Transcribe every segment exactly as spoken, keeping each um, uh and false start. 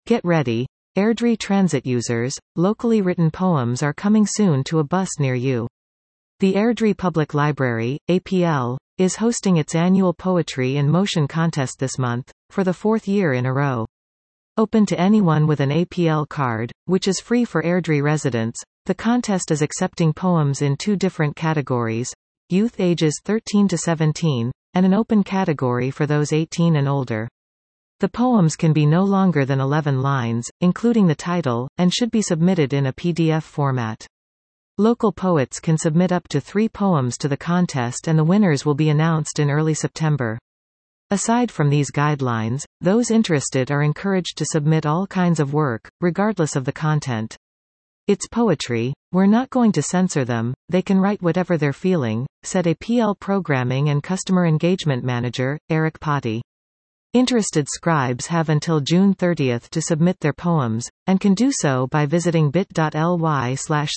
Get ready, Airdrie Transit users, locally written poems are coming soon to a bus near you. The Airdrie Public Library, A P L, is hosting its annual Poetry in Motion contest this month, for the fourth year in a row. Open to anyone with an A P L card, which is free for Airdrie residents, the contest is accepting poems in two different categories, youth ages thirteen to seventeen, and an open category for those eighteen and older. The poems can be no longer than eleven lines, including the title, and should be submitted in a P D F format. Local poets can submit up to three poems to the contest and the winners will be announced in early September. Aside from these guidelines, those interested are encouraged to submit all kinds of work, regardless of the content. It's poetry, we're not going to censor them, they can write whatever they're feeling, said A P L Programming and Customer Engagement Manager, Eric Potty. Interested scribes have until June thirtieth to submit their poems, and can do so by visiting bit.ly slash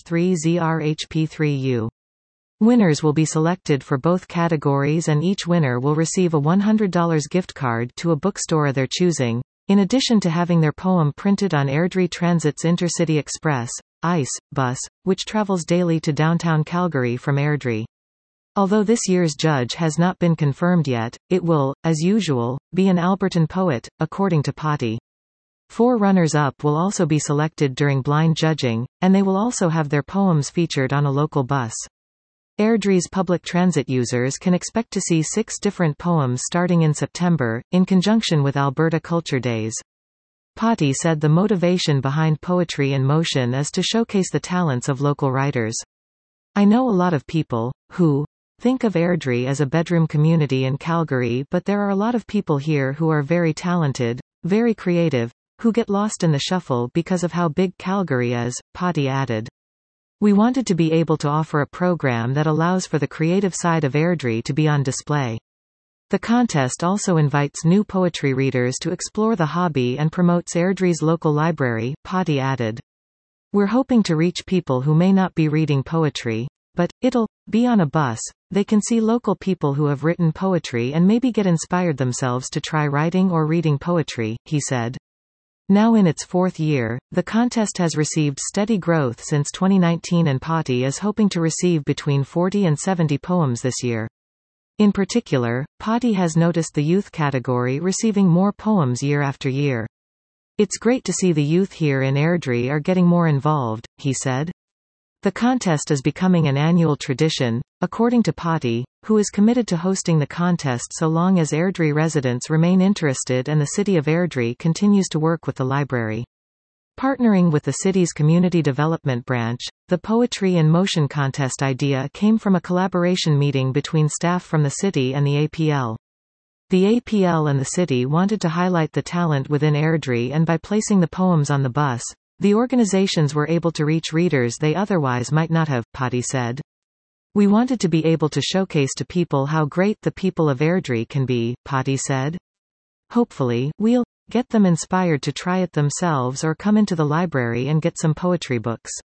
3zrhp3u. Winners will be selected for both categories and each winner will receive a one hundred dollars gift card to a bookstore of their choosing, in addition to having their poem printed on Airdrie Transit's Intercity Express, I C E, bus, which travels daily to downtown Calgary from Airdrie. Although this year's judge has not been confirmed yet, it will, as usual, be an Alberton poet, according to Potty. Four runners-up will also be selected during blind judging, and they will also have their poems featured on a local bus. Airdrie's public transit users can expect to see six different poems starting in September, in conjunction with Alberta Culture Days. Potty said the motivation behind Poetry in Motion is to showcase the talents of local writers. I know a lot of people, who think of Airdrie as a bedroom community in Calgary, but there are a lot of people here who are very talented, very creative, who get lost in the shuffle because of how big Calgary is, Potty added. We wanted to be able to offer a program that allows for the creative side of Airdrie to be on display. The contest also invites new poetry readers to explore the hobby and promotes Airdrie's local library, Potty added. We're hoping to reach people who may not be reading poetry, but it'll be on a bus. They can see local people who have written poetry and maybe get inspired themselves to try writing or reading poetry, he said. Now in its fourth year, the contest has received steady growth since twenty nineteen and Potty is hoping to receive between forty and seventy poems this year. In particular, Potty has noticed the youth category receiving more poems year after year. It's great to see the youth here in Airdrie are getting more involved, he said. The contest is becoming an annual tradition, according to Potty, who is committed to hosting the contest so long as Airdrie residents remain interested and the City of Airdrie continues to work with the library. Partnering with the city's community development branch, the Poetry in Motion contest idea came from a collaboration meeting between staff from the city and the A P L. The A P L and the city wanted to highlight the talent within Airdrie, and by placing the poems on the bus, the organizations were able to reach readers they otherwise might not have, Potty said. We wanted to be able to showcase to people how great the people of Airdrie can be, Potty said. Hopefully, we'll get them inspired to try it themselves or come into the library and get some poetry books.